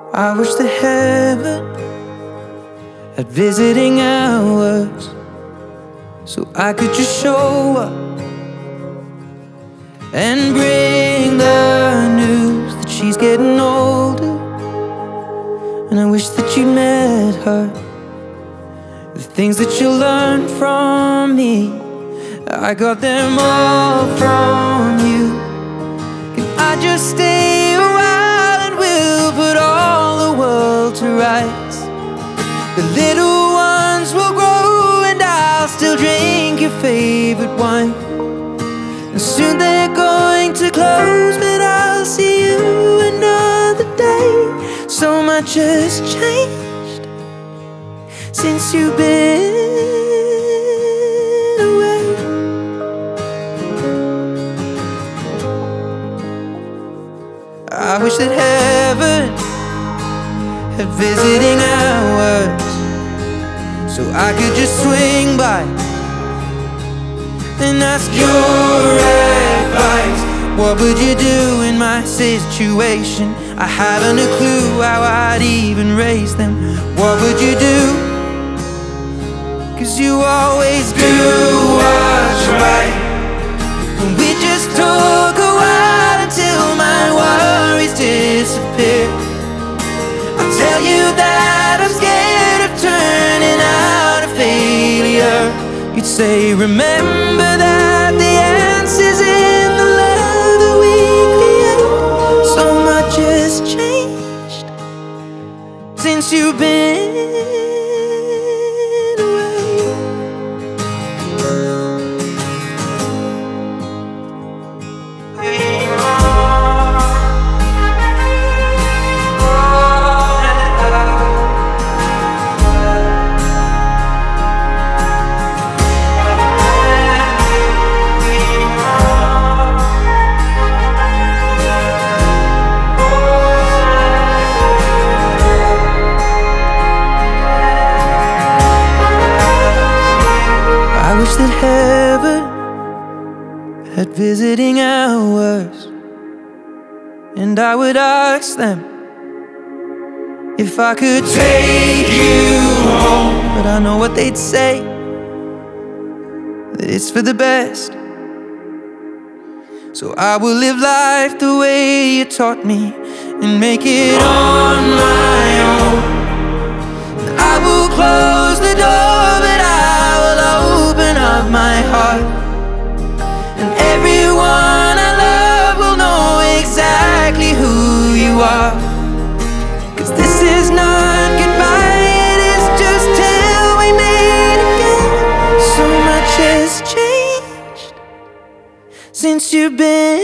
I wish that heaven had visiting hours, so I could just show up and bring the news that she's getting older. And I wish that you met her. The things that you learned from me, I got them all from you. Can I just stay a while and we'll put all the world to rights? The little ones will grow and I'll still drink your favorite wine. And soon they're going to close, but I'll see you another day. So much has changed since you've been away. I wish that heaven had visiting hours, so I could just swing by and ask your advice. What would you do in my situation? I haven't a clue how I'd even raise them. What would you do? 'Cause you always do what's right. And we just took a while until my worries disappear. I'll tell you that I'm scared of turning out a failure. You'd say, remember that the answer's in the love that we create. So much has changed since you've been away. I wish that heaven had visiting hours, and I would ask them if I could take you home. But I know what they'd say, that it's for the best. So I will live life the way you taught me and make it on my own. I will close the door, but I will open up my heart, and everyone I love will know exactly who you are. 'Cause this is not goodbye, it is just till we meet again. So much has changed since you've been